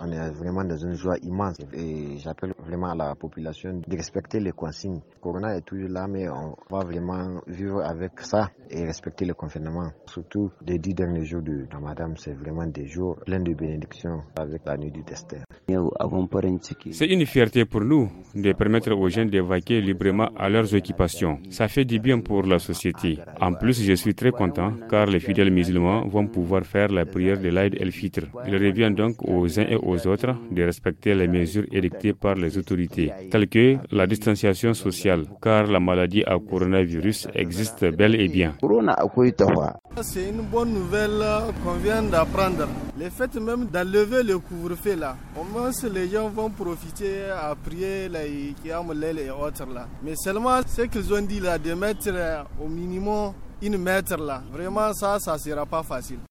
on est vraiment dans une joie immense et j'appelle vraiment à la population de respecter les consignes. Corona est toujours là, mais on va vraiment vivre avec ça et respecter le confinement. Surtout les 10 derniers jours de Ramadan, c'est vraiment des jours pleins de bénédictions avec la nuit du destin. C'est une fierté pour nous de permettre aux jeunes d'évacuer librement à leurs occupations. Ça fait du bien pour la société. En plus, je suis très content car les fidèles musulmans vont pouvoir faire la prière de l'Aïd el-Fitr. Il revient donc aux uns et aux autres de respecter les mesures édictées par les autorités, telles que la distanciation sociale, car la maladie à coronavirus existe bel et bien. C'est une bonne nouvelle qu'on vient d'apprendre. Le fait même d'enlever le couvre-feu là, au moins les gens vont profiter à prier les Qiyam al-Layl et autres là. Mais seulement ce qu'ils ont dit là, de mettre au minimum 1 mètre là, vraiment ça sera pas facile.